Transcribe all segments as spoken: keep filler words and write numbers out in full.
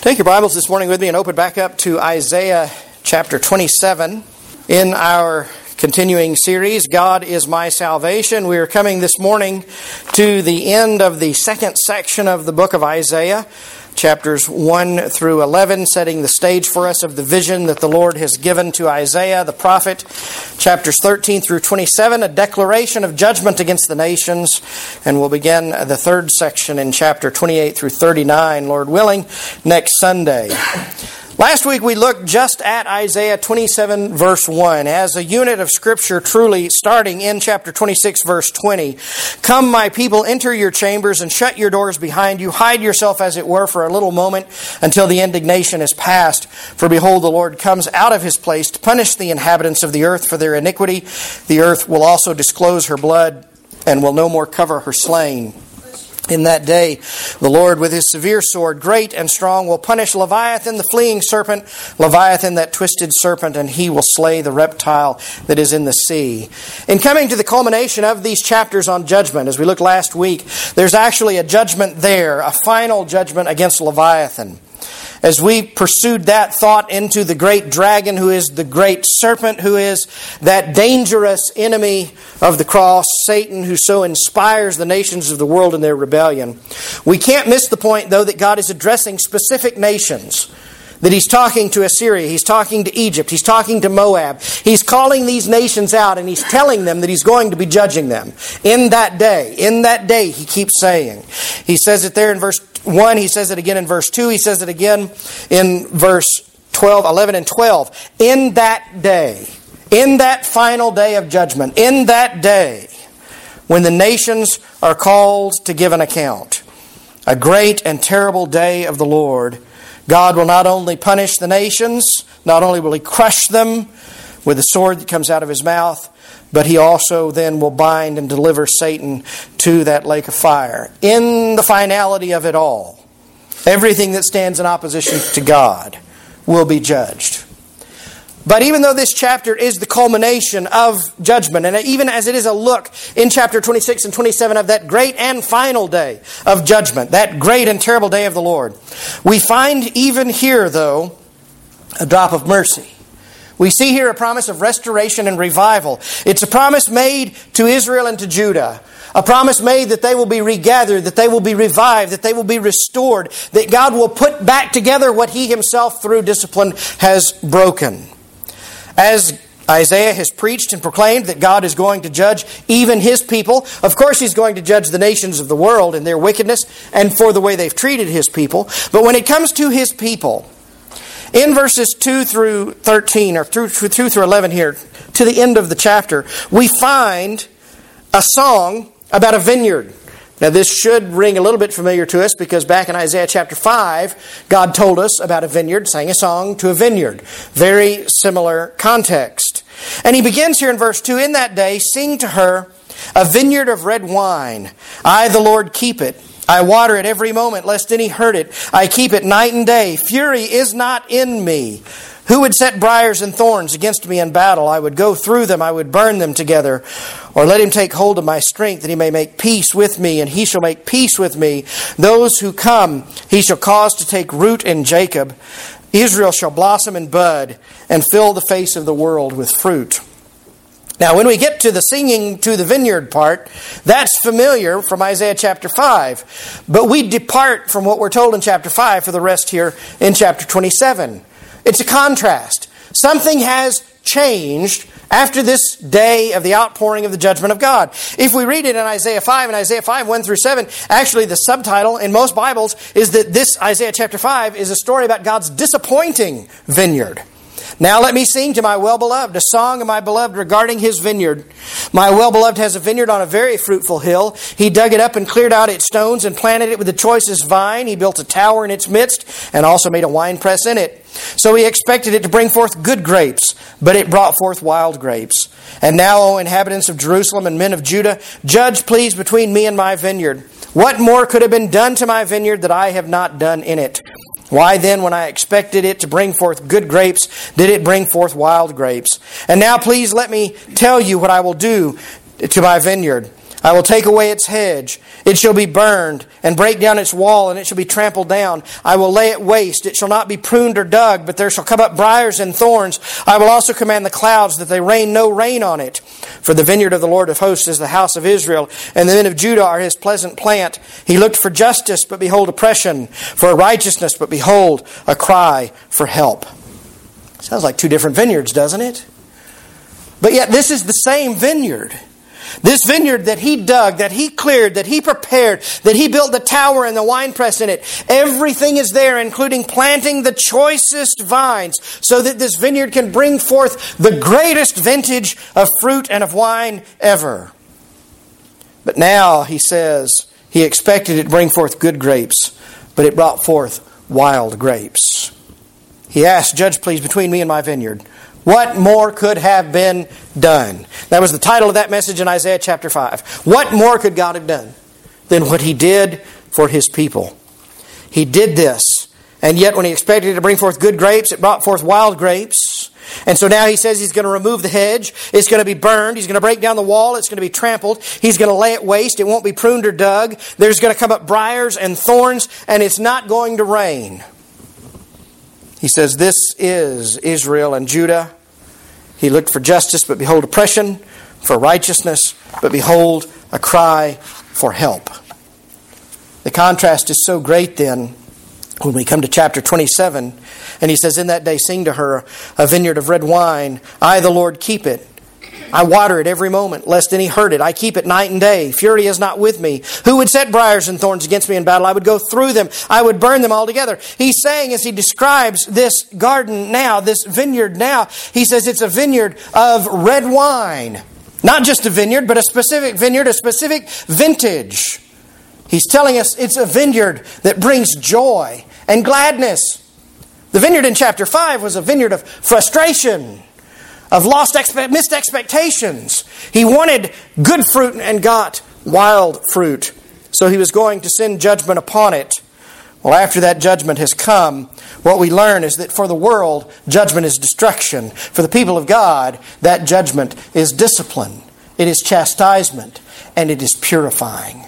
Take your Bibles this morning with me and open back up to Isaiah chapter twenty-seven. In our continuing series, God is My Salvation, we are coming this morning to the end of the second section of the book of Isaiah, chapters one through eleven, setting the stage for us of the vision that the Lord has given to Isaiah the prophet. Chapters thirteen through twenty-seven, a declaration of judgment against the nations. And we'll begin the third section in chapter twenty-eight through thirty-nine, Lord willing, next Sunday. Last week we looked just at Isaiah twenty-seven verse one as a unit of Scripture, truly starting in chapter twenty-six verse twenty. Come, my people, enter your chambers and shut your doors behind you. Hide yourself, as it were, for a little moment until the indignation is past. For behold, the Lord comes out of His place to punish the inhabitants of the earth for their iniquity. The earth will also disclose her blood and will no more cover her slain. In that day, the Lord with His severe sword, great and strong, will punish Leviathan, the fleeing serpent, Leviathan, that twisted serpent, and he will slay the reptile that is in the sea. In coming to the culmination of these chapters on judgment, as we looked last week, there's actually a judgment there, a final judgment against Leviathan. As we pursued that thought into the great dragon, who is the great serpent, who is that dangerous enemy of the cross, Satan, who so inspires the nations of the world in their rebellion. We can't miss the point, though, that God is addressing specific nations. That He's talking to Assyria, He's talking to Egypt, He's talking to Moab. He's calling these nations out and He's telling them that He's going to be judging them. In that day, in that day, He keeps saying. He says it there in verse one, He says it again in verse two, He says it again in verse twelve, eleven and twelve. In that day, in that final day of judgment, in that day, when the nations are called to give an account, a great and terrible day of the Lord, God will not only punish the nations, not only will He crush them with the sword that comes out of His mouth, but He also then will bind and deliver Satan to that lake of fire. In the finality of it all, everything that stands in opposition to God will be judged. But even though this chapter is the culmination of judgment, and even as it is a look in chapter twenty-six and twenty-seven of that great and final day of judgment, that great and terrible day of the Lord, we find even here, though, a drop of mercy. We see here a promise of restoration and revival. It's a promise made to Israel and to Judah. A promise made that they will be regathered, that they will be revived, that they will be restored, that God will put back together what He Himself through discipline has broken. As Isaiah has preached and proclaimed that God is going to judge even His people, of course He's going to judge the nations of the world in their wickedness and for the way they've treated His people. But when it comes to His people, in verses two through thirteen, or through two through eleven here, to the end of the chapter, we find a song about a vineyard. Now this should ring a little bit familiar to us because back in Isaiah chapter five, God told us about a vineyard, sang a song to a vineyard. Very similar context. And He begins here in verse two, in that day, sing to her a vineyard of red wine. I, the Lord, keep it. I water it every moment, lest any hurt it. I keep it night and day. Fury is not in me. Who would set briars and thorns against me in battle? I would go through them, I would burn them together. Or let him take hold of my strength, that he may make peace with me, and he shall make peace with me. Those who come, He shall cause to take root in Jacob. Israel shall blossom and bud, and fill the face of the world with fruit. Now, when we get to the singing to the vineyard part, that's familiar from Isaiah chapter five. But we depart from what we're told in chapter five for the rest here in chapter twenty-seven. It's a contrast. Something has changed after this day of the outpouring of the judgment of God. If we read it in Isaiah five, and Isaiah five, one through seven, actually the subtitle in most Bibles is that this Isaiah chapter five is a story about God's disappointing vineyard. Now let me sing to my well-beloved, a song of my beloved regarding his vineyard. My well-beloved has a vineyard on a very fruitful hill. He dug it up and cleared out its stones and planted it with the choicest vine. He built a tower in its midst and also made a winepress in it. So he expected it to bring forth good grapes, but it brought forth wild grapes. And now, O inhabitants of Jerusalem and men of Judah, judge please between me and my vineyard. What more could have been done to my vineyard that I have not done in it? Why then, when I expected it to bring forth good grapes, did it bring forth wild grapes? And now please let me tell you what I will do to my vineyard. I will take away its hedge. It shall be burned, and break down its wall, and it shall be trampled down. I will lay it waste. It shall not be pruned or dug, but there shall come up briars and thorns. I will also command the clouds that they rain no rain on it. For the vineyard of the Lord of hosts is the house of Israel, and the men of Judah are his pleasant plant. He looked for justice, but behold oppression, for righteousness, but behold a cry for help. Sounds like two different vineyards, doesn't it? But yet this is the same vineyard. This vineyard that he dug, that he cleared, that he prepared, that he built the tower and the winepress in it. Everything is there, including planting the choicest vines, so that this vineyard can bring forth the greatest vintage of fruit and of wine ever. But now, he says, he expected it to bring forth good grapes, but it brought forth wild grapes. He asked, "Judge, please, between me and my vineyard. What more could have been done?" That was the title of that message in Isaiah chapter five. What more could God have done than what he did for his people? He did this. And yet when he expected it to bring forth good grapes, it brought forth wild grapes. And so now he says he's going to remove the hedge. It's going to be burned. He's going to break down the wall. It's going to be trampled. He's going to lay it waste. It won't be pruned or dug. There's going to come up briars and thorns, and it's not going to rain. He says, this is Israel and Judah. He looked for justice, but behold oppression, for righteousness, but behold a cry for help. The contrast is so great then when we come to chapter twenty-seven, and he says, in that day sing to her a vineyard of red wine. I, the Lord, keep it. I water it every moment, lest any hurt it. I keep it night and day. Fury is not with me. Who would set briars and thorns against me in battle? I would go through them. I would burn them altogether. He's saying, as he describes this garden now, this vineyard now, he says it's a vineyard of red wine. Not just a vineyard, but a specific vineyard, a specific vintage. He's telling us it's a vineyard that brings joy and gladness. The vineyard in chapter five was a vineyard of frustration, of lost, expe- missed expectations. He wanted good fruit and got wild fruit. So he was going to send judgment upon it. Well, after that judgment has come, what we learn is that for the world, judgment is destruction. For the people of God, that judgment is discipline. It is chastisement. And it is purifying.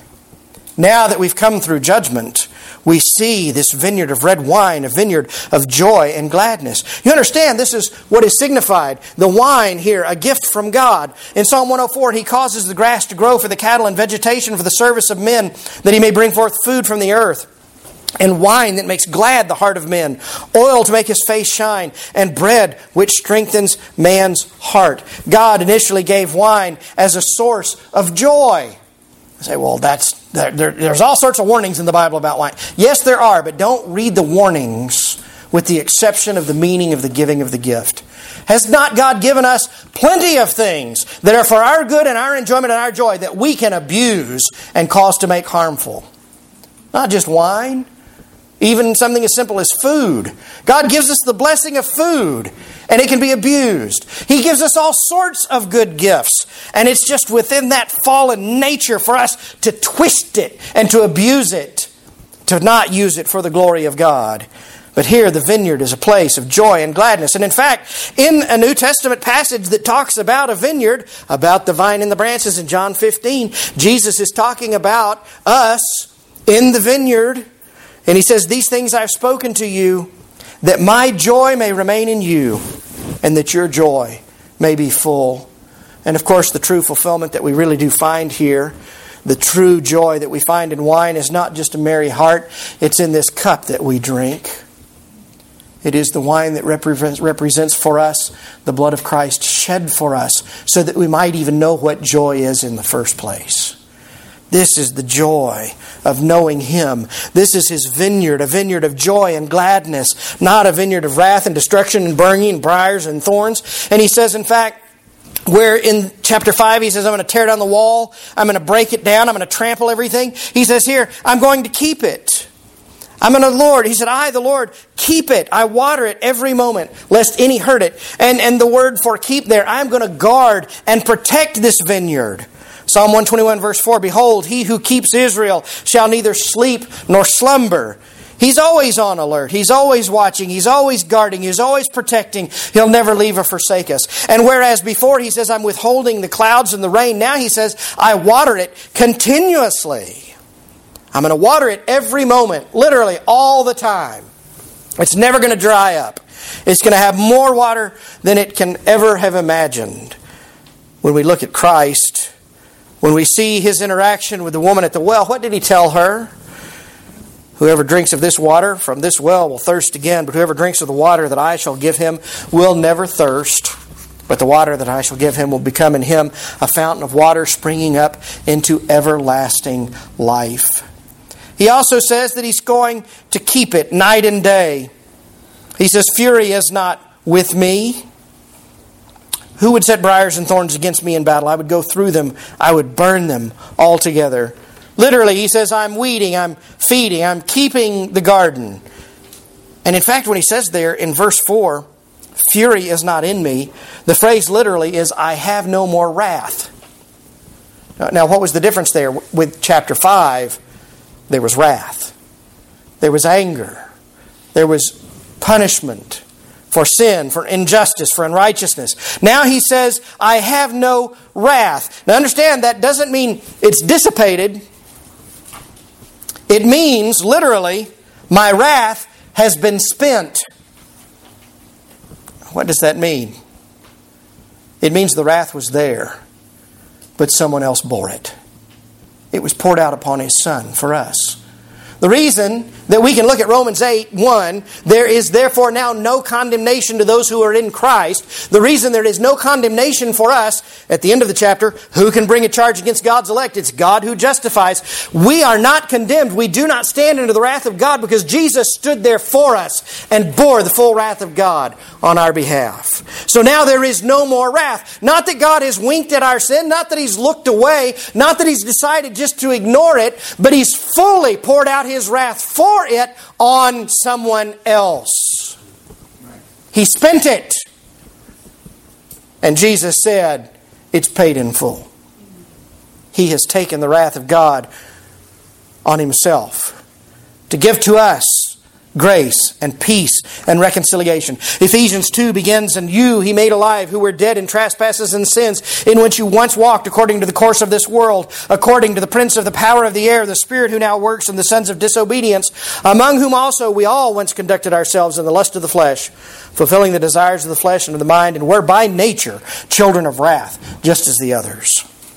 Now that we've come through judgment, we see this vineyard of red wine, a vineyard of joy and gladness. You understand, this is what is signified. The wine here, a gift from God. In Psalm one oh four, he causes the grass to grow for the cattle and vegetation for the service of men, that he may bring forth food from the earth. And wine that makes glad the heart of men. Oil to make his face shine. And bread which strengthens man's heart. God initially gave wine as a source of joy. I say, well, that's there, there, there's all sorts of warnings in the Bible about wine. Yes, there are, but don't read the warnings with the exception of the meaning of the giving of the gift. Has not God given us plenty of things that are for our good and our enjoyment and our joy that we can abuse and cause to make harmful? Not just wine, even something as simple as food. God gives us the blessing of food, and it can be abused. He gives us all sorts of good gifts, and it's just within that fallen nature for us to twist it and to abuse it, to not use it for the glory of God. But here the vineyard is a place of joy and gladness. And in fact, in a New Testament passage that talks about a vineyard, about the vine and the branches in John fifteen, Jesus is talking about us in the vineyard. And he says, these things I've spoken to you, that my joy may remain in you, and that your joy may be full. And of course, the true fulfillment that we really do find here, the true joy that we find in wine, is not just a merry heart. It's in this cup that we drink. It is the wine that represents, represents for us the blood of Christ shed for us, so that we might even know what joy is in the first place. This is the joy of knowing Him. This is His vineyard, a vineyard of joy and gladness, not a vineyard of wrath and destruction and burning and briars and thorns. And He says, in fact, where in chapter five He says, I'm going to tear down the wall, I'm going to break it down, I'm going to trample everything. He says here, I'm going to keep it. I'm going to, Lord, He said, I, the Lord, keep it. I water it every moment, lest any hurt it. And, and the word for keep there, I'm going to guard and protect this vineyard. Psalm one twenty-one verse four, behold, He who keeps Israel shall neither sleep nor slumber. He's always on alert. He's always watching. He's always guarding. He's always protecting. He'll never leave or forsake us. And whereas before he says, I'm withholding the clouds and the rain, now he says, I water it continuously. I'm going to water it every moment, literally all the time. It's never going to dry up. It's going to have more water than it can ever have imagined. When we look at Christ, when we see His interaction with the woman at the well, what did He tell her? Whoever drinks of this water from this well will thirst again, but whoever drinks of the water that I shall give him will never thirst. But the water that I shall give him will become in him a fountain of water springing up into everlasting life. He also says that He's going to keep it night and day. He says, fury is not with me. Who would set briars and thorns against me in battle? I would go through them. I would burn them altogether. Literally, he says, I'm weeding, I'm feeding, I'm keeping the garden. And in fact, when he says there in verse four, fury is not in me, the phrase literally is, I have no more wrath. Now, what was the difference there with chapter five? There was wrath. There was anger. There was punishment for sin, for injustice, for unrighteousness. Now he says, I have no wrath. Now understand, that doesn't mean it's dissipated. It means, literally, my wrath has been spent. What does that mean? It means the wrath was there, but someone else bore it. It was poured out upon His Son for us. The reason that we can look at Romans eight one, there is therefore now no condemnation to those who are in Christ. The reason there is no condemnation for us, at the end of the chapter, who can bring a charge against God's elect? It's God who justifies. We are not condemned. We do not stand under the wrath of God because Jesus stood there for us and bore the full wrath of God on our behalf. So now there is no more wrath. Not that God has winked at our sin, not that He's looked away, not that He's decided just to ignore it, but He's fully poured out His wrath for it on someone else. He spent it. And Jesus said, it's paid in full. He has taken the wrath of God on Himself to give to us grace and peace and reconciliation. Ephesians two begins, and you He made alive who were dead in trespasses and sins, in which you once walked according to the course of this world, according to the prince of the power of the air, the spirit who now works in the sons of disobedience, among whom also we all once conducted ourselves in the lust of the flesh, fulfilling the desires of the flesh and of the mind, and were by nature children of wrath, just as the others.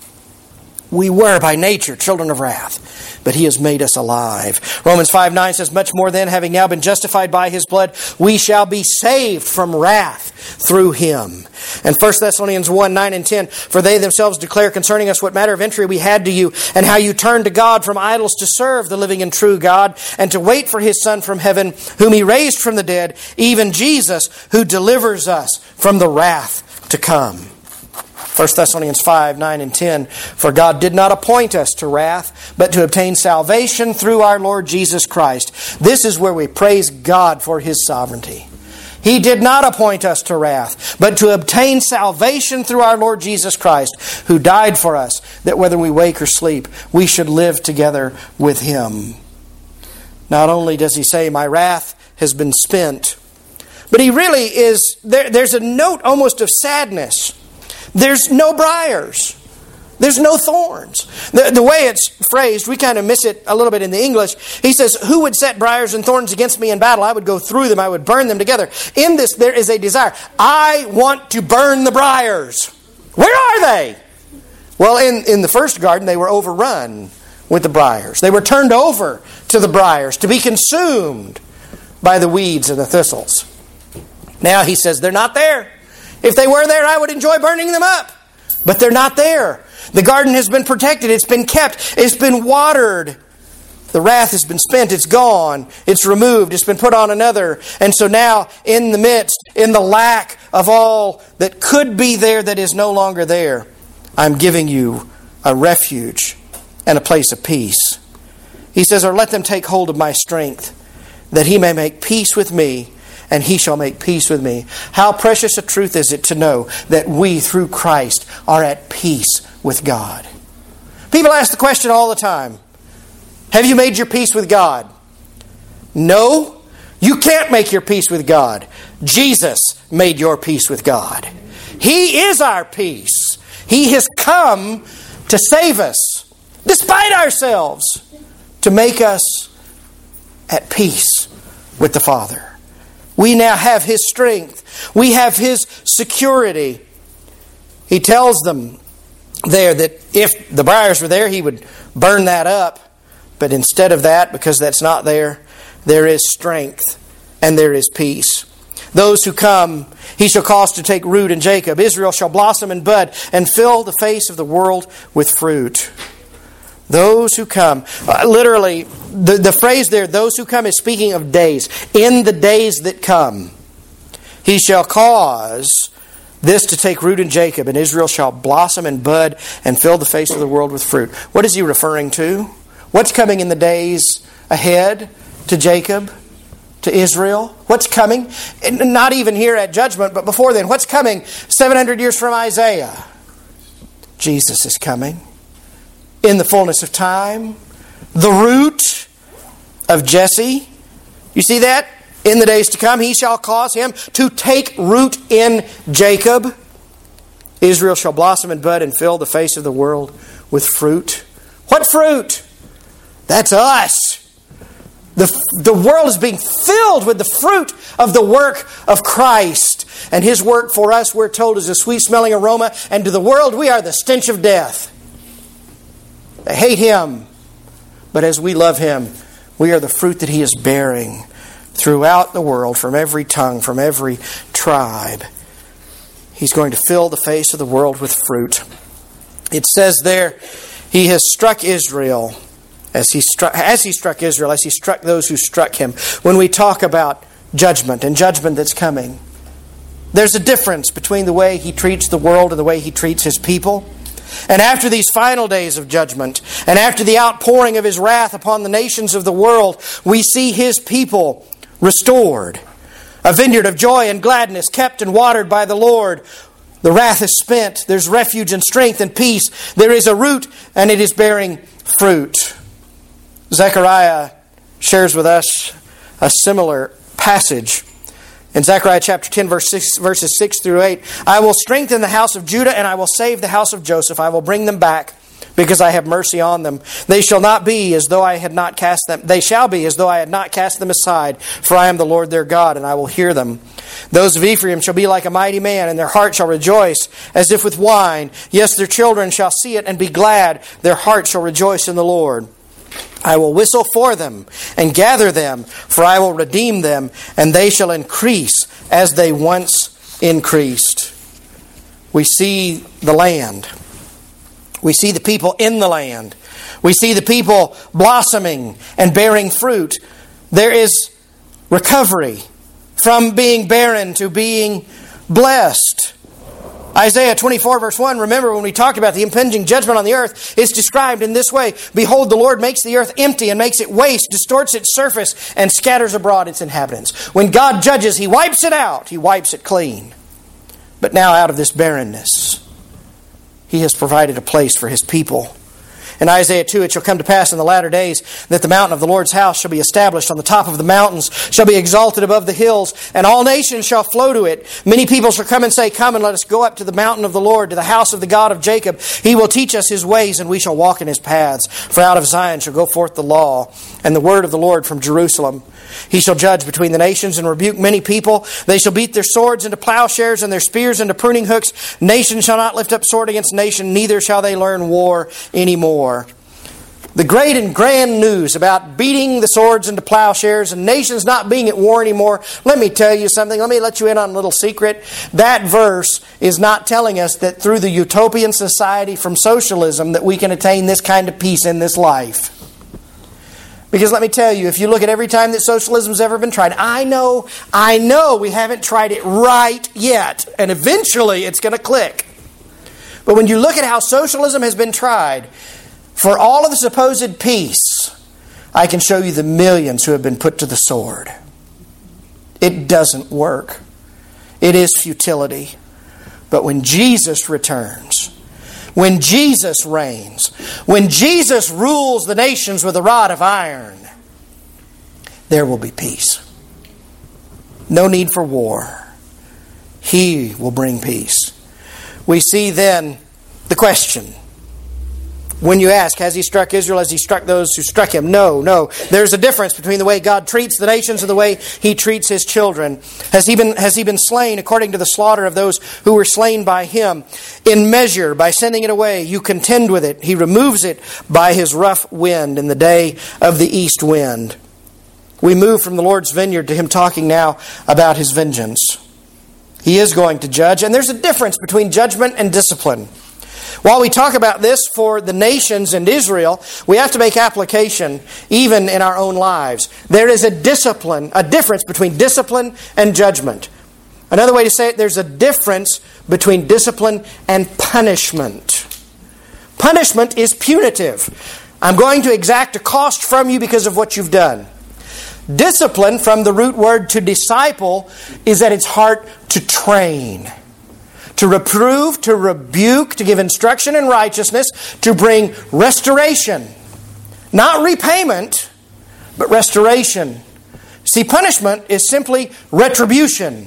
We were by nature children of wrath, but He has made us alive. Romans five nine says, much more then, having now been justified by His blood, we shall be saved from wrath through Him. And First Thessalonians one nine and ten, for they themselves declare concerning us what matter of entry we had to you, and how you turned to God from idols to serve the living and true God, and to wait for His Son from heaven, whom He raised from the dead, even Jesus, who delivers us from the wrath to come. First Thessalonians five nine and ten, for God did not appoint us to wrath, but to obtain salvation through our Lord Jesus Christ. This is where we praise God for His sovereignty. He did not appoint us to wrath, but to obtain salvation through our Lord Jesus Christ, who died for us, that whether we wake or sleep, we should live together with Him. Not only does He say, my wrath has been spent, but He really is, there, there's a note almost of sadness. There's no briars. There's no thorns. The, the way it's phrased, we kind of miss it a little bit in the English. He says, who would set briars and thorns against me in battle? I would go through them. I would burn them together. In this, there is a desire. I want to burn the briars. Where are they? Well, in, in the first garden, they were overrun with the briars. They were turned over to the briars to be consumed by the weeds and the thistles. Now he says, they're not there. If they were there, I would enjoy burning them up. But they're not there. The garden has been protected. It's been kept. It's been watered. The wrath has been spent. It's gone. It's removed. It's been put on another. And so now, in the midst, in the lack of all that could be there that is no longer there, I'm giving you a refuge and a place of peace. He says, or let them take hold of my strength, that He may make peace with me, and He shall make peace with me. How precious a truth is it to know that we, through Christ, are at peace with God. People ask the question all the time, have you made your peace with God? No, you can't make your peace with God. Jesus made your peace with God. He is our peace. He has come to save us, despite ourselves, to make us at peace with the Father. We now have His strength. We have His security. He tells them there that if the briars were there, He would burn that up. But instead of that, because that's not there, there is strength and there is peace. Those who come, He shall cause to take root in Jacob. Israel shall blossom and bud and fill the face of the world with fruit. Those who come. Uh, literally, the, the phrase there, those who come, is speaking of days. In the days that come, He shall cause this to take root in Jacob, and Israel shall blossom and bud and fill the face of the world with fruit. What is He referring to? What's coming in the days ahead to Jacob, to Israel? What's coming? And not even here at judgment, but before then. What's coming seven hundred years from Isaiah? Jesus is coming. In the fullness of time. The root of Jesse. You see that? In the days to come, He shall cause him to take root in Jacob. Israel shall blossom and bud and fill the face of the world with fruit. What fruit? That's us. The, the world is being filled with the fruit of the work of Christ. And His work for us, we're told, is a sweet-smelling aroma. And to the world, we are the stench of death. They hate Him. But as we love Him, we are the fruit that He is bearing throughout the world, from every tongue, from every tribe. He's going to fill the face of the world with fruit. It says there, He has struck Israel as He struck, as He struck Israel, as He struck those who struck Him. When we talk about judgment and judgment that's coming, there's a difference between the way He treats the world and the way He treats His people. And after these final days of judgment, and after the outpouring of His wrath upon the nations of the world, we see His people restored. A vineyard of joy and gladness, kept and watered by the Lord. The wrath is spent. There's refuge and strength and peace. There is a root, and it is bearing fruit. Zechariah shares with us a similar passage. In Zechariah chapter ten, verse six, verses six through eight, I will strengthen the house of Judah, and I will save the house of Joseph. I will bring them back, because I have mercy on them. They shall not be as though I had not cast them. They shall be as though I had not cast them aside. For I am the Lord their God, and I will hear them. Those of Ephraim shall be like a mighty man, and their heart shall rejoice as if with wine. Yes, their children shall see it and be glad. Their heart shall rejoice in the Lord. I will whistle for them and gather them, for I will redeem them, and they shall increase as they once increased. We see the land. We see the people in the land. We see the people blossoming and bearing fruit. There is recovery from being barren to being blessed. Isaiah twenty-four verse one, remember when we talked about the impending judgment on the earth, it's described in this way. Behold, the Lord makes the earth empty and makes it waste, distorts its surface, and scatters abroad its inhabitants. When God judges, He wipes it out. He wipes it clean. But now out of this barrenness, He has provided a place for His people. In Isaiah two, it shall come to pass in the latter days that the mountain of the Lord's house shall be established on the top of the mountains, shall be exalted above the hills, and all nations shall flow to it. Many people shall come and say, come and let us go up to the mountain of the Lord, to the house of the God of Jacob. He will teach us His ways, and we shall walk in His paths. For out of Zion shall go forth the law, and the word of the Lord from Jerusalem. He shall judge between the nations and rebuke many people. They shall beat their swords into plowshares and their spears into pruning hooks. Nation shall not lift up sword against nation, neither shall they learn war anymore. The great and grand news about beating the swords into plowshares and nations not being at war anymore, let me tell you something. Let me let you in on a little secret. That verse is not telling us that through the utopian society from socialism that we can attain this kind of peace in this life. Because let me tell you, if you look at every time that socialism's ever been tried, I know, I know we haven't tried it right yet, and eventually it's going to click. But when you look at how socialism has been tried, for all of the supposed peace, I can show you the millions who have been put to the sword. It doesn't work. It is futility. But when Jesus returns, when Jesus reigns, when Jesus rules the nations with a rod of iron, there will be peace. No need for war. He will bring peace. We see then the question. When you ask, has He struck Israel as He struck those who struck Him? No, no. There's a difference between the way God treats the nations and the way He treats His children. Has He been, has he been slain according to the slaughter of those who were slain by Him? In measure, by sending it away, you contend with it. He removes it by His rough wind in the day of the east wind. We move from the Lord's vineyard to Him talking now about His vengeance. He is going to judge, and there's a difference between judgment and discipline. While we talk about this for the nations and Israel, we have to make application even in our own lives. There is a discipline, a difference between discipline and judgment. Another way to say it, there's a difference between discipline and punishment. Punishment is punitive. I'm going to exact a cost from you because of what you've done. Discipline, from the root word to disciple, is at its heart to train. To reprove, to rebuke, to give instruction in righteousness, to bring restoration. Not repayment, but restoration. See, punishment is simply retribution.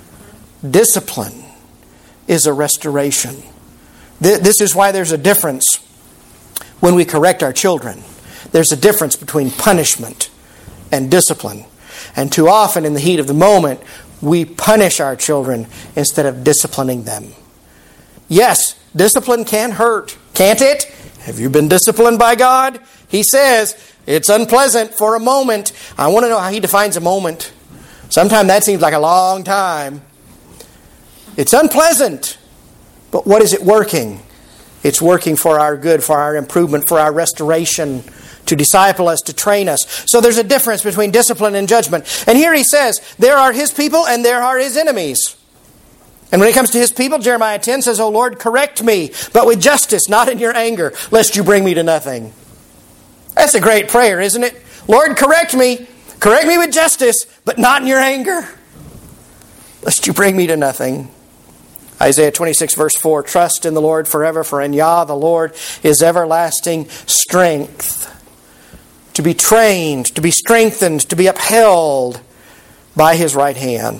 Discipline is a restoration. This is why there's a difference when we correct our children. There's a difference between punishment and discipline. And too often in the heat of the moment, we punish our children instead of disciplining them. Yes, discipline can hurt, can't it? Have you been disciplined by God? He says it's unpleasant for a moment. I want to know how He defines a moment. Sometimes that seems like a long time. It's unpleasant. But what is it working? It's working for our good, for our improvement, for our restoration, to disciple us, to train us. So there's a difference between discipline and judgment. And here He says, there are His people and there are His enemies. And when it comes to His people, Jeremiah ten says, O Lord, correct me, but with justice, not in your anger, lest you bring me to nothing. That's a great prayer, isn't it? Lord, correct me. Correct me with justice, but not in your anger, lest you bring me to nothing. Isaiah twenty-six verse four, trust in the Lord forever, for in Yah the Lord is everlasting strength. To be trained, to be strengthened, to be upheld by His right hand.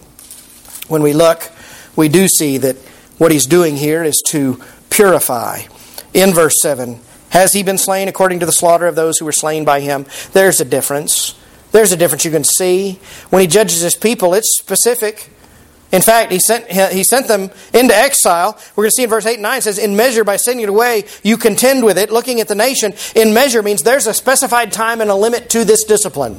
When we look, we do see that what He's doing here is to purify. In verse seven, has He been slain according to the slaughter of those who were slain by Him? There's a difference. There's a difference you can see. When He judges His people, it's specific. In fact, he sent, he sent them into exile. We're going to see in verse eight and nine, it says, in measure, by sending it away, you contend with it. Looking at the nation, in measure means there's a specified time and a limit to this discipline.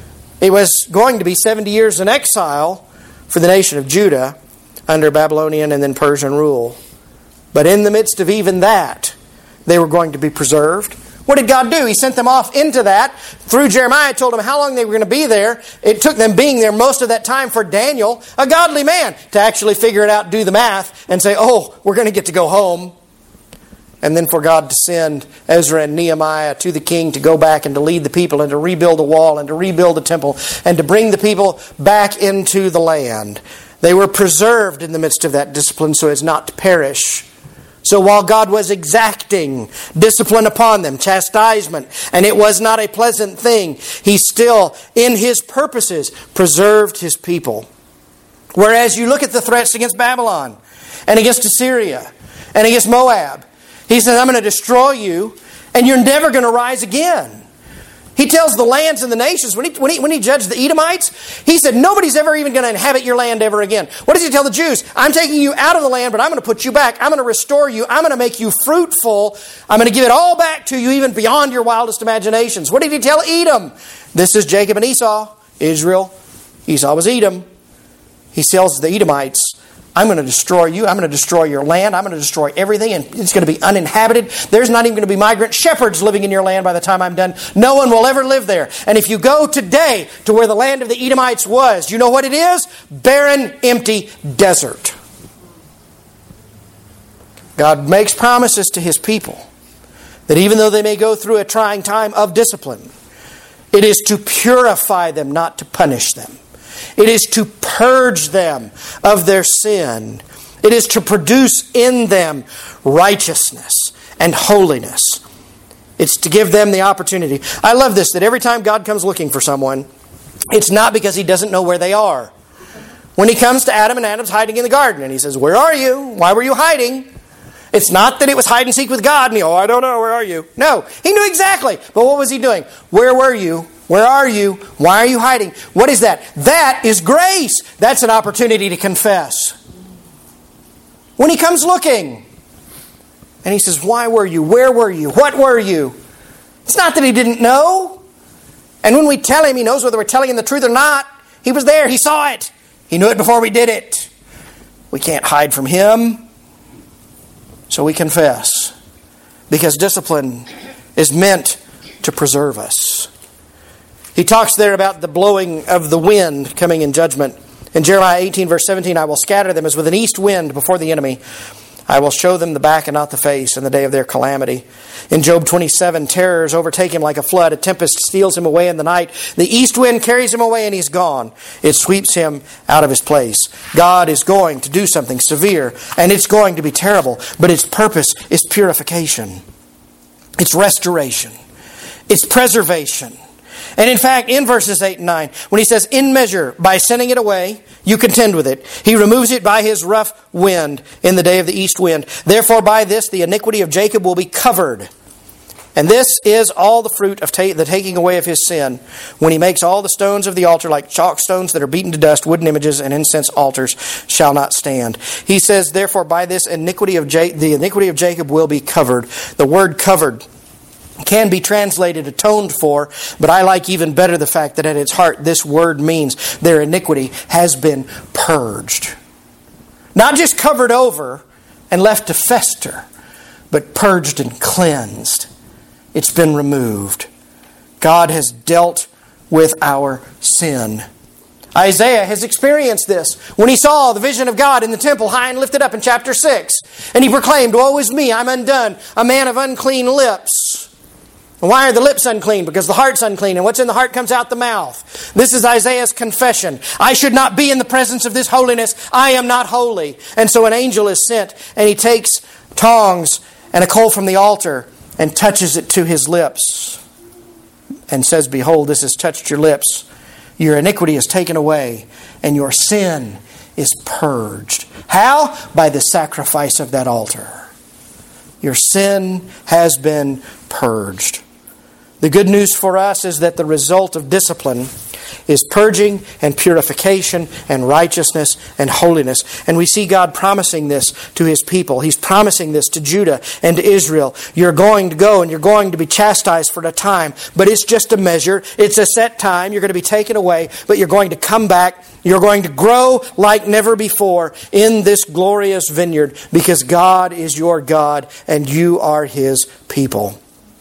It was going to be seventy years in exile for the nation of Judah under Babylonian and then Persian rule. But in the midst of even that, they were going to be preserved. What did God do? He sent them off into that. Through Jeremiah, told them how long they were going to be there. It took them being there most of that time for Daniel, a godly man, to actually figure it out, do the math, and say, oh, we're going to get to go home. And then for God to send Ezra and Nehemiah to the king to go back and to lead the people and to rebuild the wall and to rebuild the temple and to bring the people back into the land. They were preserved in the midst of that discipline so as not to perish. So while God was exacting discipline upon them, chastisement, and it was not a pleasant thing, He still, in His purposes, preserved His people. Whereas you look at the threats against Babylon and against Assyria and against Moab, He says, I'm going to destroy you and you're never going to rise again. He tells the lands and the nations, when he, when, he, when he judged the Edomites, He said, nobody's ever even going to inhabit your land ever again. What does He tell the Jews? I'm taking you out of the land, but I'm going to put you back. I'm going to restore you. I'm going to make you fruitful. I'm going to give it all back to you, even beyond your wildest imaginations. What did He tell Edom? This is Jacob and Esau, Israel. Esau was Edom. He tells the Edomites, I'm going to destroy you. I'm going to destroy your land. I'm going to destroy everything, and it's going to be uninhabited. There's not even going to be migrant shepherds living in your land by the time I'm done. No one will ever live there. And if you go today to where the land of the Edomites was, you know what it is? Barren, empty desert. God makes promises to His people that even though they may go through a trying time of discipline, it is to purify them, not to punish them. It is to purge them of their sin. It is to produce in them righteousness and holiness. It's to give them the opportunity. I love this, that every time God comes looking for someone, It's not because He doesn't know where they are. When He comes to Adam and Adam's hiding in the garden and He says, "Where are you? Why were you hiding?" It's not that it was hide and seek with God and He, "Oh, I don't know, where are you?" No, He knew exactly. But what was He doing? Where were you? Where are you? Why are you hiding? What is that? That is grace. That's an opportunity to confess. When He comes looking and He says, "Why were you? Where were you? What were you?" It's not that He didn't know. And when we tell Him, He knows whether we're telling Him the truth or not. He was there. He saw it. He knew it before we did it. We can't hide from Him. So we confess. Because discipline is meant to preserve us. He talks there about the blowing of the wind coming in judgment. In Jeremiah eighteen verse seventeen, "I will scatter them as with an east wind before the enemy. I will show them the back and not the face in the day of their calamity." In Job twenty-seven, terrors overtake him like a flood. A tempest steals him away in the night. The east wind carries him away and he's gone. It sweeps him out of his place. God is going to do something severe, and it's going to be terrible. But its purpose is purification. It's restoration. It's preservation. And in fact, in verses eight and nine, when He says, "In measure, by sending it away, you contend with it. He removes it by His rough wind in the day of the east wind. Therefore by this the iniquity of Jacob will be covered. And this is all the fruit of ta- the taking away of his sin, when He makes all the stones of the altar like chalk stones that are beaten to dust, wooden images and incense altars shall not stand." He says, therefore by this iniquity of ja- the iniquity of Jacob will be covered. The word covered can be translated atoned for, but I like even better the fact that at its heart this word means their iniquity has been purged. Not just covered over and left to fester, but purged and cleansed. It's been removed. God has dealt with our sin. Isaiah has experienced this when he saw the vision of God in the temple high and lifted up in chapter six. And he proclaimed, "Woe is me, I'm undone, a man of unclean lips." And why are the lips unclean? Because the heart's unclean, and what's in the heart comes out the mouth. This is Isaiah's confession. I should not be in the presence of this holiness. I am not holy. And so an angel is sent, and he takes tongs and a coal from the altar and touches it to his lips and says, "Behold, this has touched your lips. Your iniquity is taken away, and your sin is purged." How? By the sacrifice of that altar. Your sin has been purged. The good news for us is that the result of discipline is purging and purification and righteousness and holiness. And we see God promising this to His people. He's promising this to Judah and to Israel. You're going to go and you're going to be chastised for a time, but it's just a measure. It's a set time. You're going to be taken away, but you're going to come back. You're going to grow like never before in this glorious vineyard, because God is your God and you are His people.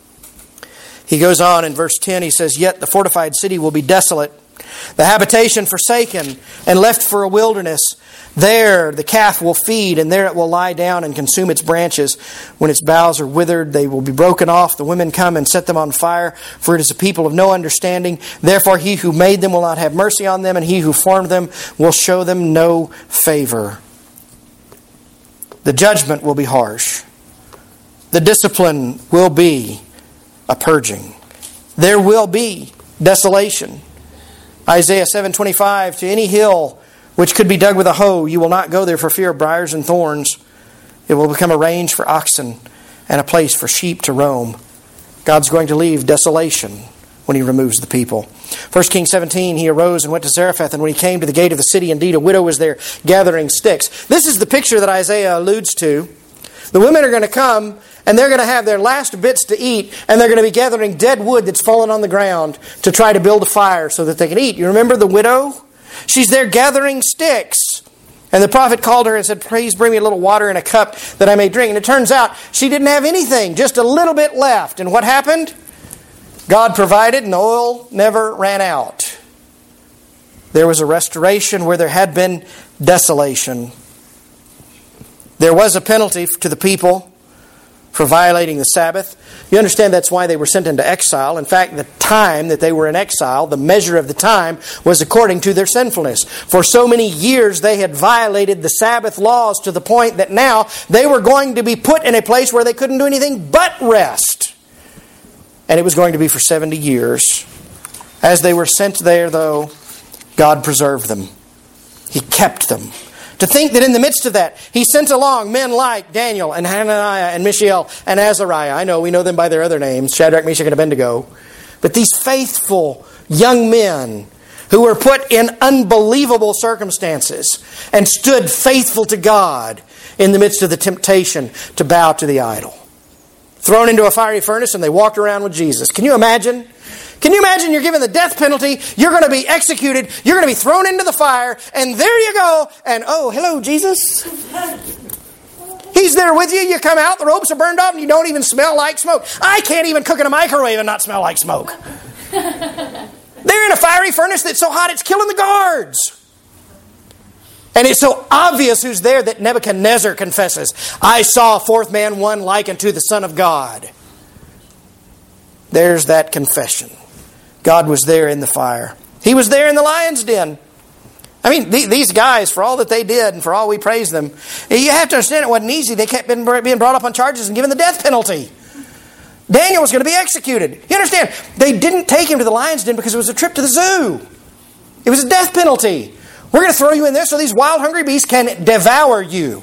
He goes on in verse ten, he says, "Yet the fortified city will be desolate, the habitation forsaken and left for a wilderness. There the calf will feed, and there it will lie down and consume its branches. When its boughs are withered, they will be broken off. The women come and set them on fire, for it is a people of no understanding. Therefore he who made them will not have mercy on them, and he who formed them will show them no favor." The judgment will be harsh. The discipline will be a purging. There will be desolation. Isaiah seven twenty-five, "To any hill which could be dug with a hoe, you will not go there for fear of briars and thorns. It will become a range for oxen and a place for sheep to roam." God's going to leave desolation when He removes the people. First Kings seventeen, "He arose and went to Zarephath, and when he came to the gate of the city, indeed a widow was there gathering sticks." This is the picture that Isaiah alludes to. The women are going to come, and they're going to have their last bits to eat, and they're going to be gathering dead wood that's fallen on the ground to try to build a fire so that they can eat. You remember the widow? She's there gathering sticks. And the prophet called her and said, "Please bring me a little water in a cup that I may drink." And it turns out she didn't have anything, just a little bit left. And what happened? God provided, and the oil never ran out. There was a restoration where there had been desolation. There was a penalty to the people for violating the Sabbath. You understand that's why they were sent into exile. In fact, the time that they were in exile, the measure of the time, was according to their sinfulness. For so many years they had violated the Sabbath laws to the point that now they were going to be put in a place where they couldn't do anything but rest. And it was going to be for seventy years. As they were sent there, though, God preserved them. He kept them. To think that in the midst of that, He sent along men like Daniel and Hananiah and Mishael and Azariah. I know, we know them by their other names, Shadrach, Meshach, and Abednego. But these faithful young men who were put in unbelievable circumstances and stood faithful to God in the midst of the temptation to bow to the idol. Thrown into a fiery furnace and they walked around with Jesus. Can you imagine? Can you imagine you're given the death penalty, you're going to be executed, you're going to be thrown into the fire, and there you go, and oh, hello, Jesus. He's there with you, you come out, the ropes are burned off, and you don't even smell like smoke. I can't even cook in a microwave and not smell like smoke. They're in a fiery furnace that's so hot it's killing the guards. And it's so obvious who's there that Nebuchadnezzar confesses, I saw a fourth man, one like unto the Son of God. There's that confession. God was there in the fire. He was there in the lion's den. I mean, these guys, for all that they did and for all we praise them, you have to understand it wasn't easy. They kept being brought up on charges and given the death penalty. Daniel was going to be executed. You understand? They didn't take him to the lion's den because it was a trip to the zoo. It was a death penalty. We're going to throw you in there so these wild, hungry beasts can devour you.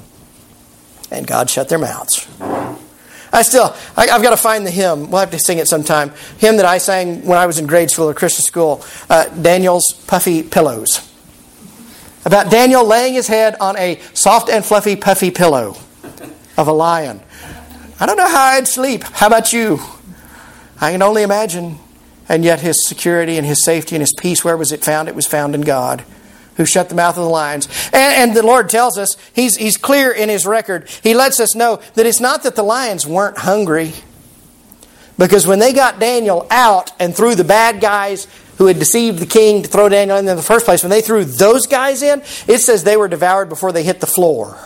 And God shut their mouths. I still, I, I've got to find the hymn. We'll have to sing it sometime. Hymn that I sang when I was in grade school or Christian school. Uh, Daniel's Puffy Pillows. About Daniel laying his head on a soft and fluffy puffy pillow of a lion. I don't know how I'd sleep. How about you? I can only imagine. And yet his security and his safety and his peace, where was it found? It was found in God, who shut the mouth of the lions. And, and the Lord tells us, he's, he's clear in His record. He lets us know that it's not that the lions weren't hungry. Because when they got Daniel out and threw the bad guys who had deceived the king to throw Daniel in in the first place, when they threw those guys in, it says they were devoured before they hit the floor.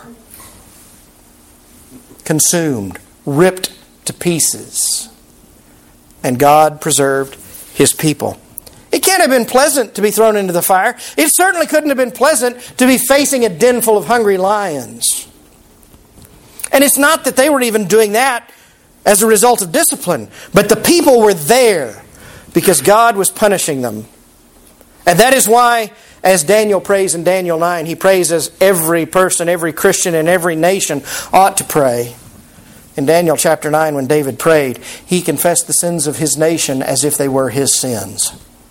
Consumed, ripped to pieces. And God preserved His people. It can't have been pleasant to be thrown into the fire. It certainly couldn't have been pleasant to be facing a den full of hungry lions. And it's not that they were even doing that as a result of discipline, but the people were there because God was punishing them. And that is why, as Daniel prays in Daniel nine, he prays as every person, every Christian in every nation ought to pray. In Daniel chapter nine, when David prayed, he confessed the sins of his nation as if they were his sins.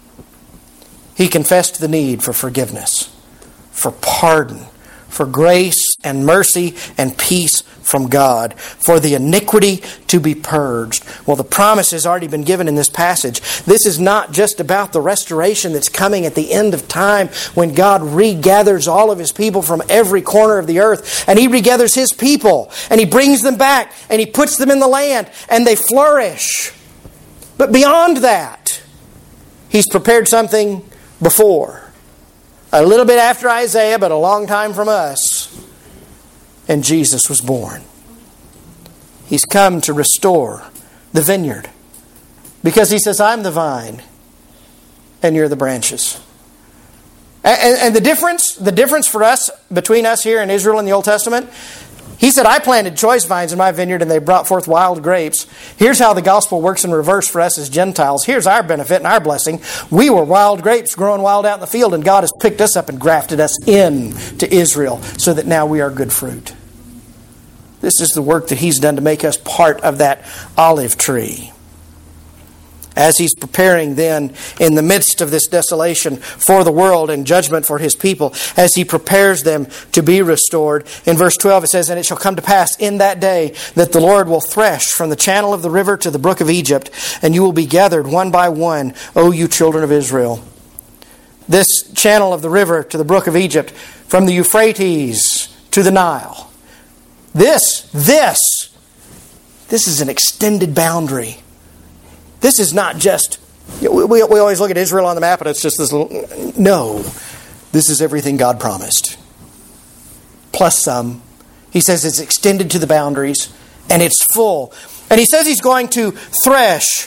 He confessed the need for forgiveness, for pardon, for grace and mercy and peace from God, for the iniquity to be purged. Well, the promise has already been given in this passage. This is not just about the restoration that's coming at the end of time when God regathers all of His people from every corner of the earth, and He regathers His people, and He brings them back, and He puts them in the land, and they flourish. But beyond that, He's prepared something before. A little bit after Isaiah, but a long time from us. And Jesus was born. He's come to restore the vineyard. Because He says, I'm the vine and you're the branches. And, and the difference, the difference for us, between us here and Israel in the Old Testament, He said, I planted choice vines in my vineyard and they brought forth wild grapes. Here's how the gospel works in reverse for us as Gentiles. Here's our benefit and our blessing. We were wild grapes growing wild out in the field, and God has picked us up and grafted us in to Israel so that now we are good fruit. This is the work that He's done to make us part of that olive tree. As He's preparing then in the midst of this desolation for the world and judgment for His people, as He prepares them to be restored. In verse twelve it says, And it shall come to pass in that day that the Lord will thresh from the channel of the river to the brook of Egypt, and you will be gathered one by one, O you children of Israel. This channel of the river to the brook of Egypt, from the Euphrates to the Nile. This, this, this is an extended boundary. This is not just, we, we always look at Israel on the map and it's just this little, no. This is everything God promised. Plus some. He says it's extended to the boundaries and it's full. And He says He's going to thresh.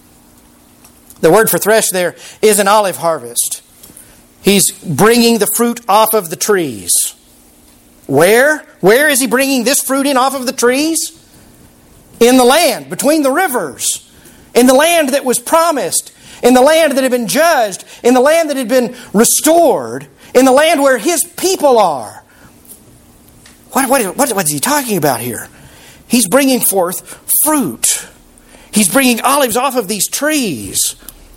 The word for thresh there is an olive harvest. He's bringing the fruit off of the trees. Where? Where is He bringing this fruit in off of the trees? In the land, between the rivers. In the land that was promised. In in the land that had been judged, in the land that had been restored, in the land where His people are. What, what, what, what is He talking about here? He's bringing forth fruit. He's bringing olives off of these trees.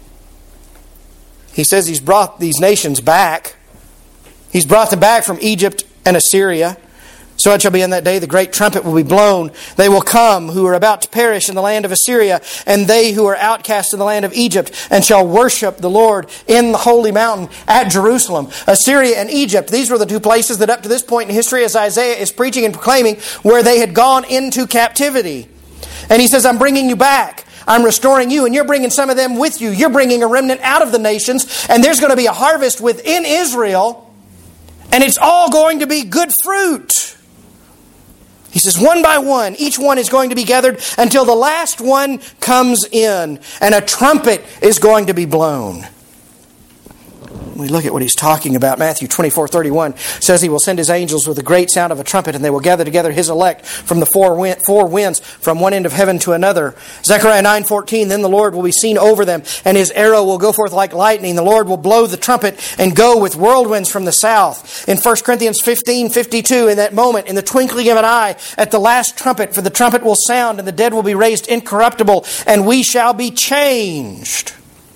He says He's brought these nations back. He's brought them back from Egypt and Assyria. So it shall be in that day the great trumpet will be blown. They will come who are about to perish in the land of Assyria, and they who are outcast in the land of Egypt, and shall worship the Lord in the holy mountain at Jerusalem. Assyria and Egypt, these were the two places that up to this point in history, as Isaiah is preaching and proclaiming, where they had gone into captivity. And he says, I'm bringing you back. I'm restoring you, and you're bringing some of them with you. You're bringing a remnant out of the nations, and there's going to be a harvest within Israel, and it's all going to be good fruit. He says, one by one, each one is going to be gathered until the last one comes in, and a trumpet is going to be blown. We look at what he's talking about. Matthew twenty-four thirty-one says He will send His angels with a great sound of a trumpet, and they will gather together His elect from the four, wind, four winds, from one end of heaven to another. Zechariah nine fourteen, then the Lord will be seen over them, and His arrow will go forth like lightning. The Lord will blow the trumpet and go with whirlwinds from the south. In First Corinthians fifteen fifty-two, in that moment, in the twinkling of an eye, at the last trumpet, for the trumpet will sound, and the dead will be raised incorruptible, and we shall be changed.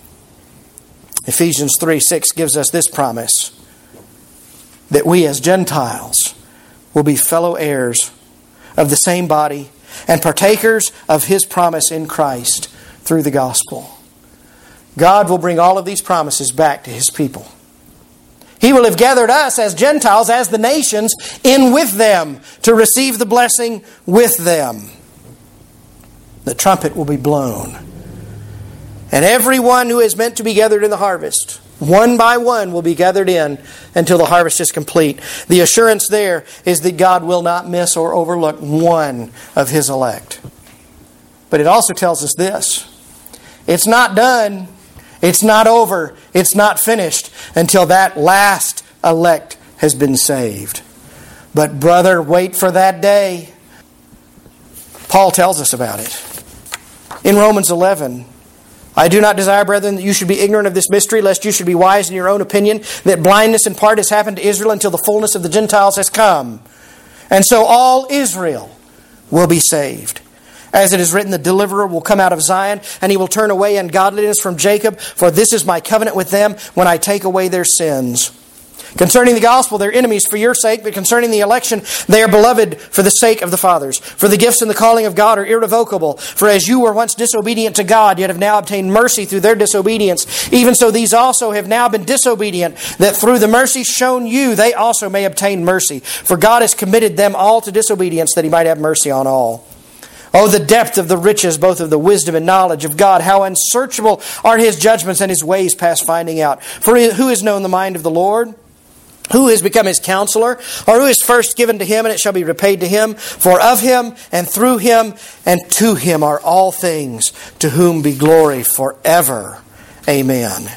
Ephesians three six gives us this promise, that we as Gentiles will be fellow heirs of the same body and partakers of His promise in Christ through the gospel. God will bring all of these promises back to His people. He will have gathered us as Gentiles, as the nations, in with them to receive the blessing with them. The trumpet will be blown. And everyone who is meant to be gathered in the harvest, one by one, will be gathered in until the harvest is complete. The assurance there is that God will not miss or overlook one of His elect. But it also tells us this: it's not done, it's not over, it's not finished until that last elect has been saved. But brother, wait for that day. Paul tells us about it. In Romans eleven, I do not desire, brethren, that you should be ignorant of this mystery, lest you should be wise in your own opinion, that blindness in part has happened to Israel until the fullness of the Gentiles has come. And so all Israel will be saved. As it is written, the deliverer will come out of Zion, and He will turn away ungodliness from Jacob, for this is my covenant with them when I take away their sins. Concerning the gospel, they're enemies for your sake, but concerning the election, they are beloved for the sake of the fathers. For the gifts and the calling of God are irrevocable. For as you were once disobedient to God, yet have now obtained mercy through their disobedience, even so these also have now been disobedient, that through the mercy shown you, they also may obtain mercy. For God has committed them all to disobedience, that He might have mercy on all. Oh, the depth of the riches, both of the wisdom and knowledge of God. How unsearchable are His judgments and His ways past finding out. For who has known the mind of the Lord? Who has become His counselor? Or who is first given to Him, and it shall be repaid to Him? For of Him, and through Him, and to Him are all things, to whom be glory forever. Amen.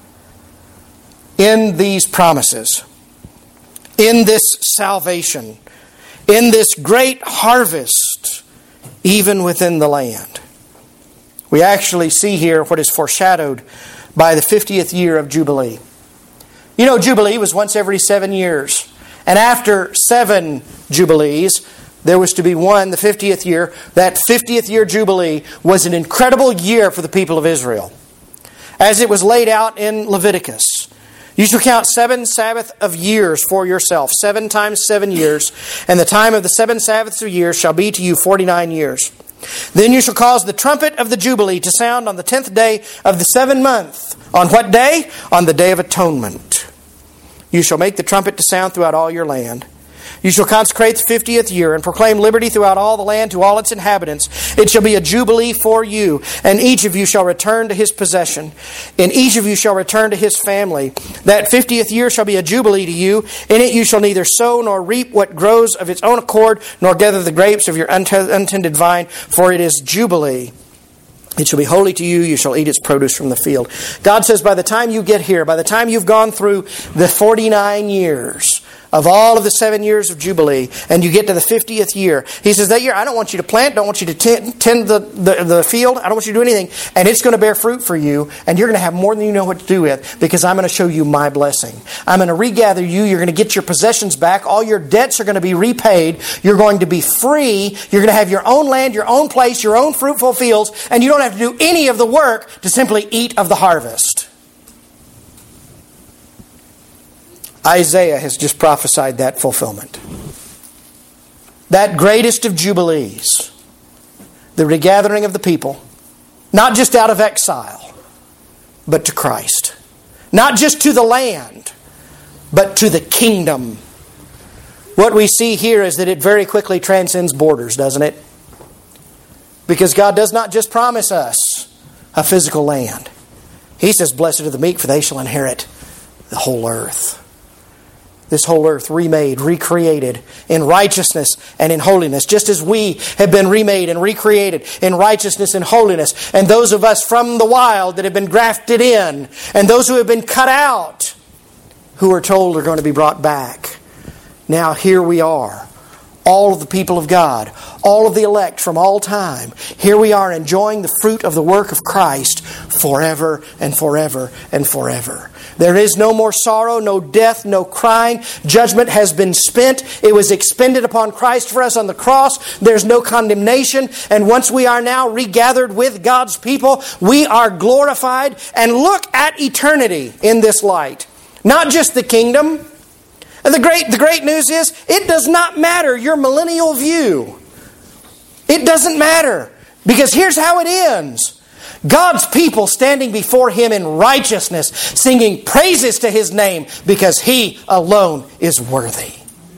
In these promises, in this salvation, in this great harvest, even within the land, we actually see here what is foreshadowed by the fiftieth year of Jubilee. You know, Jubilee was once every seven years. And after seven Jubilees, there was to be one, the fiftieth year. That fiftieth year Jubilee was an incredible year for the people of Israel. As it was laid out in Leviticus. You shall count seven Sabbath of years for yourself. Seven times seven years. And the time of the seven Sabbaths of years shall be to you forty-nine years. Then you shall cause the trumpet of the Jubilee to sound on the tenth day of the seventh month. On what day? On the Day of Atonement. You shall make the trumpet to sound throughout all your land. You shall consecrate the fiftieth year and proclaim liberty throughout all the land to all its inhabitants. It shall be a jubilee for you, and each of you shall return to his possession, and each of you shall return to his family. That fiftieth year shall be a jubilee to you. In it you shall neither sow nor reap what grows of its own accord, nor gather the grapes of your untended vine, for it is jubilee. It shall be holy to you. You shall eat its produce from the field. God says by the time you get here, by the time you've gone through the forty-nine years of all of the seven years of Jubilee, and you get to the fiftieth year. He says, that year, I don't want you to plant, don't want you to tend, tend the, the, the field, I don't want you to do anything, and it's going to bear fruit for you, and you're going to have more than you know what to do with, because I'm going to show you my blessing. I'm going to regather you, you're going to get your possessions back, all your debts are going to be repaid, you're going to be free, you're going to have your own land, your own place, your own fruitful fields, and you don't have to do any of the work to simply eat of the harvest. Isaiah has just prophesied that fulfillment. That greatest of jubilees, the regathering of the people, not just out of exile, but to Christ. Not just to the land, but to the kingdom. What we see here is that it very quickly transcends borders, doesn't it? Because God does not just promise us a physical land. He says, blessed are the meek, for they shall inherit the whole earth. This whole earth remade, recreated in righteousness and in holiness. Just as we have been remade and recreated in righteousness and holiness. And those of us from the wild that have been grafted in. And those who have been cut out, who are told are going to be brought back. Now here we are. All of the people of God, all of the elect from all time. Here we are enjoying the fruit of the work of Christ forever and forever and forever. There is no more sorrow, no death, no crying. Judgment has been spent. It was expended upon Christ for us on the cross. There's no condemnation. And once we are now regathered with God's people, we are glorified. And look at eternity in this light. Not just the kingdom. And the great, the great news is, it does not matter your millennial view. It doesn't matter. Because here's how it ends. God's people standing before Him in righteousness, singing praises to His name, because He alone is worthy.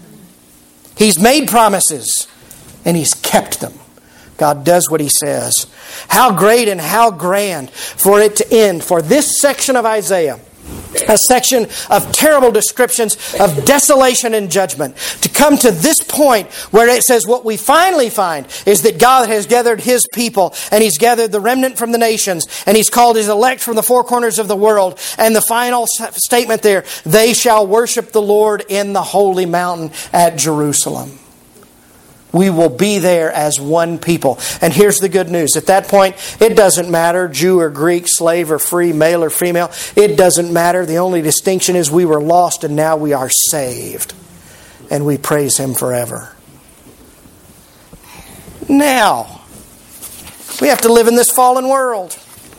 He's made promises, and He's kept them. God does what He says. How great and how grand for it to end, for this section of Isaiah, a section of terrible descriptions of desolation and judgment, to come to this point where it says what we finally find is that God has gathered His people, and He's gathered the remnant from the nations, and He's called His elect from the four corners of the world. And the final statement there, they shall worship the Lord in the holy mountain at Jerusalem. We will be there as one people. And here's the good news. At that point, it doesn't matter, Jew or Greek, slave or free, male or female. It doesn't matter. The only distinction is we were lost and now we are saved. And we praise Him forever. Now, we have to live in this fallen world.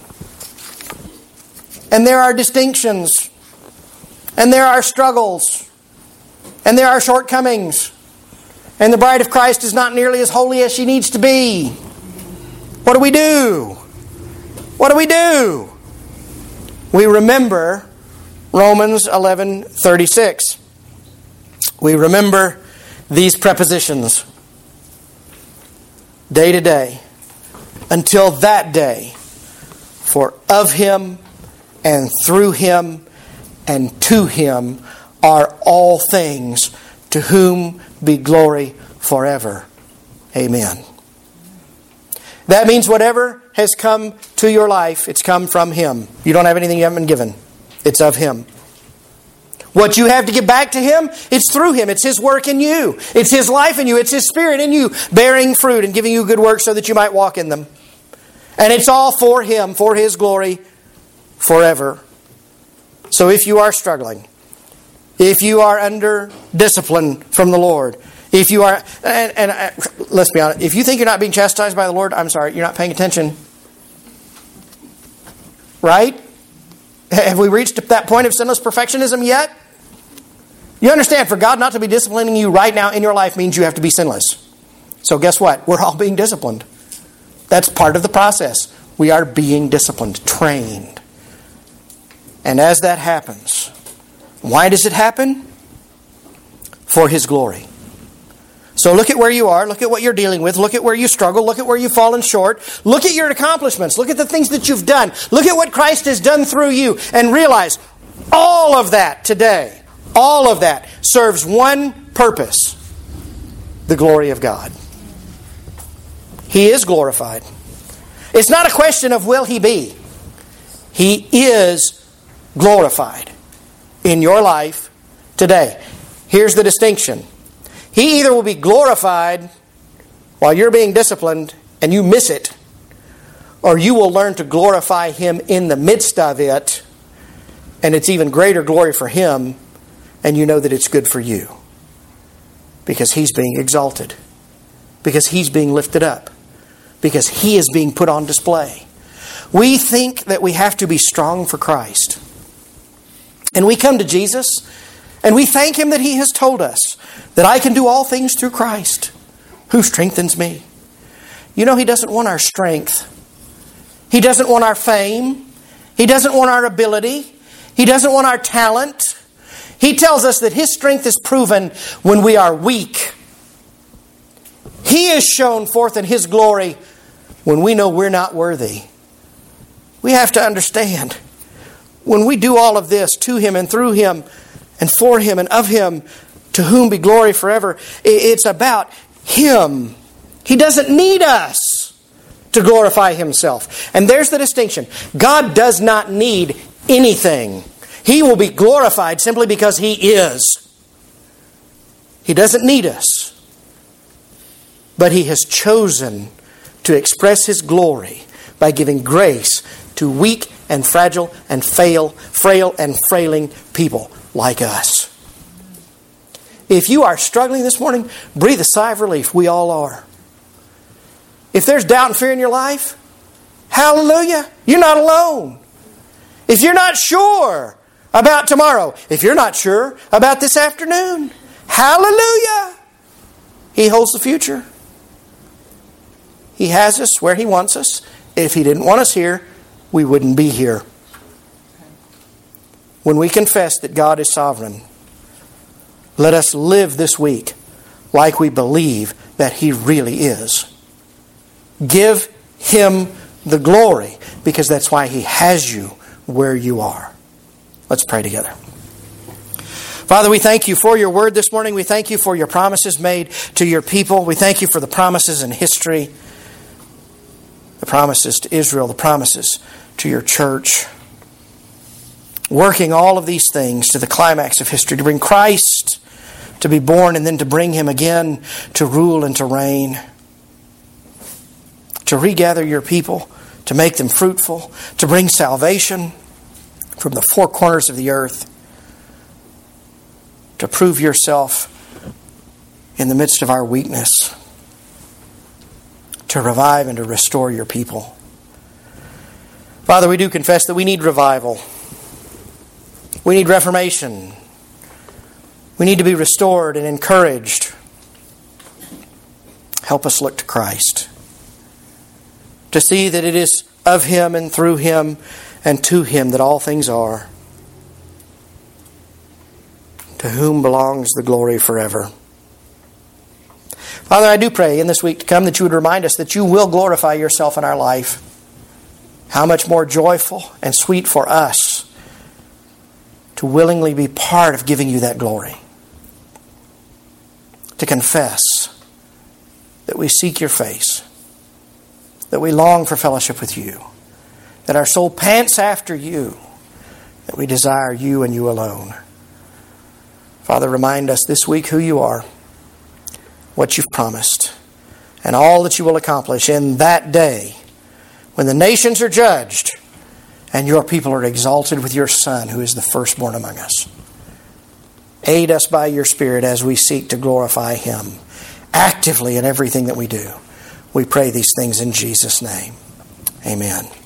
And there are distinctions. And there are struggles. And there are shortcomings. And the bride of Christ is not nearly as holy as she needs to be. What do we do? What do we do? We remember Romans eleven thirty-six. We remember these prepositions. Day to day. Until that day. For of Him and through Him and to Him are all things, to whom be glory forever. Amen. That means whatever has come to your life, it's come from Him. You don't have anything you haven't been given. It's of Him. What you have to give back to Him, it's through Him. It's His work in you. It's His life in you. It's His Spirit in you, bearing fruit and giving you good works so that you might walk in them. And it's all for Him, for His glory, forever. So if you are struggling, if you are under discipline from the Lord, if you are, and, and uh, let's be honest, if you think you're not being chastised by the Lord, I'm sorry, you're not paying attention. Right? Have we reached that point of sinless perfectionism yet? You understand, for God not to be disciplining you right now in your life means you have to be sinless. So guess what? We're all being disciplined. That's part of the process. We are being disciplined, trained. And as that happens, why does it happen? For His glory. So look at where you are. Look at what you're dealing with. Look at where you struggle. Look at where you've fallen short. Look at your accomplishments. Look at the things that you've done. Look at what Christ has done through you. And realize all of that today, all of that serves one purpose. The glory of God. He is glorified. It's not a question of will He be. He is glorified in your life today. Here's the distinction. He either will be glorified while you're being disciplined and you miss it, or you will learn to glorify Him in the midst of it, and it's even greater glory for Him, and you know that it's good for you. Because He's being exalted. Because He's being lifted up. Because He is being put on display. We think that we have to be strong for Christ. And we come to Jesus and we thank Him that He has told us that I can do all things through Christ who strengthens me. You know, He doesn't want our strength. He doesn't want our fame. He doesn't want our ability. He doesn't want our talent. He tells us that His strength is proven when we are weak. He is shown forth in His glory when we know we're not worthy. We have to understand, when we do all of this to Him and through Him and for Him and of Him, to whom be glory forever, it's about Him. He doesn't need us to glorify Himself. And there's the distinction. God does not need anything. He will be glorified simply because He is. He doesn't need us. But He has chosen to express His glory by giving grace to weak and fragile and fail, frail and frailing people like us. If you are struggling this morning, breathe a sigh of relief. We all are. If there's doubt and fear in your life, hallelujah, you're not alone. If you're not sure about tomorrow, if you're not sure about this afternoon, hallelujah, He holds the future. He has us where He wants us. If He didn't want us here, we wouldn't be here. When we confess that God is sovereign, let us live this week like we believe that He really is. Give Him the glory, because that's why He has you where you are. Let's pray together. Father, we thank You for Your word this morning. We thank You for Your promises made to Your people. We thank You for the promises in history, the promises to Israel, the promises to Your church, working all of these things to the climax of history, to bring Christ to be born and then to bring Him again to rule and to reign, to regather Your people, to make them fruitful, to bring salvation from the four corners of the earth, to prove Yourself in the midst of our weakness, to revive and to restore Your people. Father, we do confess that we need revival. We need reformation. We need to be restored and encouraged. Help us look to Christ, to see that it is of Him and through Him and to Him that all things are, to whom belongs the glory forever. Father, I do pray in this week to come that You would remind us that You will glorify Yourself in our life. How much more joyful and sweet for us to willingly be part of giving You that glory. To confess that we seek Your face, that we long for fellowship with You, that our soul pants after You, that we desire You and You alone. Father, remind us this week who You are, what You've promised, and all that You will accomplish in that day when the nations are judged and Your people are exalted with Your Son, who is the firstborn among us. Aid us by Your Spirit as we seek to glorify Him actively in everything that we do. We pray these things in Jesus' name. Amen.